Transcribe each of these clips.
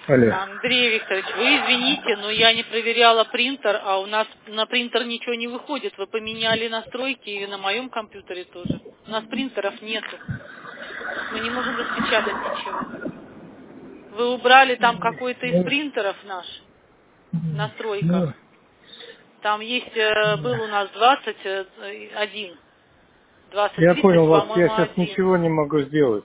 Алло. Андрей Викторович, вы извините, но я не проверяла принтер, а у нас на принтер ничего не выходит. Вы поменяли настройки и на моем компьютере тоже. У нас принтеров нету. Мы не можем распечатать ничего. Вы убрали там какой-то из Ну, принтеров наш в ну, настройках. Там есть, был у нас 21. я 2030, понял вас, я по-моему, сейчас один. ничего не могу сделать.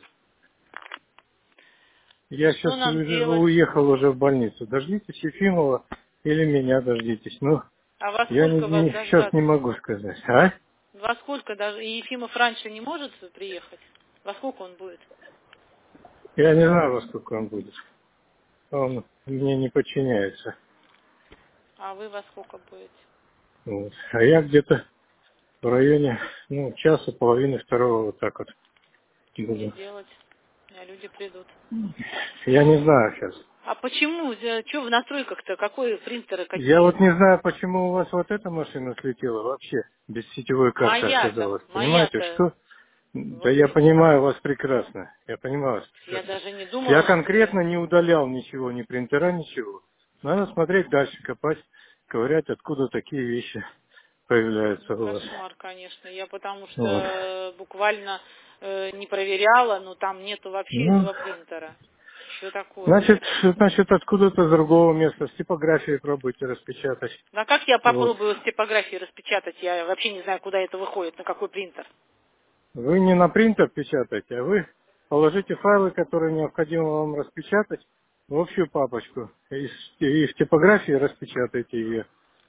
И Я что сейчас нам делать? уехал уже в больницу. Дождитесь Ефимова или меня дождитесь. Ну, А во я сколько вас сейчас не дождаться? могу сказать. А? Во сколько даже? И Ефимов раньше не может приехать? Во сколько он будет? Я не знаю, во сколько он будет. Он мне не подчиняется. А вы во сколько будете? Вот. А я где-то в районе, часа, половины второго, вот так вот Что мне буду. делать? У меня люди придут. Я не знаю сейчас. А почему? Что в настройках-то? Какой принтеры Я какие? вот не знаю, почему у вас вот эта машина слетела вообще, без сетевой карты Моя-то, оказалась. Понимаете, моя-то. что? Да Вот я видите. понимаю вас прекрасно. Я понимаю вас Я прекрасно. даже не Я думала, что я... конкретно не удалял ничего, ни принтера, ничего. Надо смотреть дальше, копать, ковырять, откуда такие вещи Ну, появляются у вас. кошмар, конечно. Я потому Вот. что буквально не проверяла, но там нету вообще Ну, этого принтера. Что такое, значит, блин? откуда-то с другого места, с типографией пробуйте распечатать. А как я Вот. попробую с типографии распечатать? Я вообще не знаю, куда это выходит, на какой принтер. Вы не на принтер печатаете, а вы положите файлы, которые необходимо вам распечатать, в общую папочку. И в типографии распечатайте ее.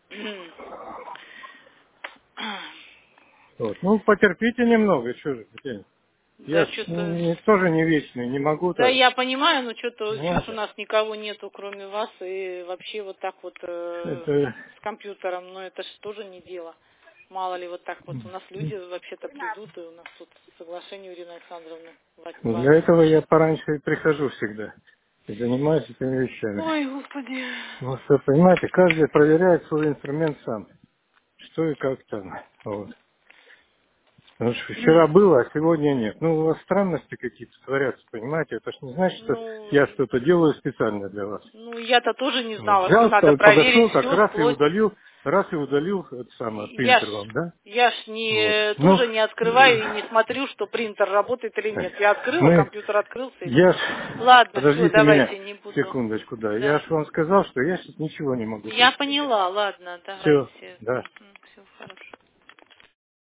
Вот. Ну, потерпите немного, что же. Я Да ж что-то... тоже не вечный, не могу Да, так. я понимаю, но что-то Ну, сейчас у нас никого нету, кроме вас, и вообще вот так вот это... с компьютером, но это же тоже не дело. Мало ли вот так вот. У нас люди вообще-то придут, и у нас тут соглашение Ирины Александровны Для важное. этого я пораньше и прихожу всегда. И занимаюсь этими вещами. Ой, господи. Ну, что, понимаете, каждый проверяет свой инструмент сам. Что и как там. Вот. Потому что вчера было, а сегодня нет. Ну, у вас странности какие-то творятся, понимаете? Это ж не значит, что я Ну, что-то делаю специально для вас. я-то тоже не Вот. знала, что Взял, надо проверить подошел, так все вплоть. раз и удалил это самое, Я ж, принтер вам, да? я ж Вот. Ну, тоже не открываю и не смотрю, что принтер работает или нет. Я открыла, мы, компьютер открылся и я все. ж, Ладно, все, подождите меня давайте, не буду. секундочку, да. Я Да. ж вам сказал, что я сейчас ничего не могу Я предпринять. поняла, ладно, Все, давайте. да. Все хорошо.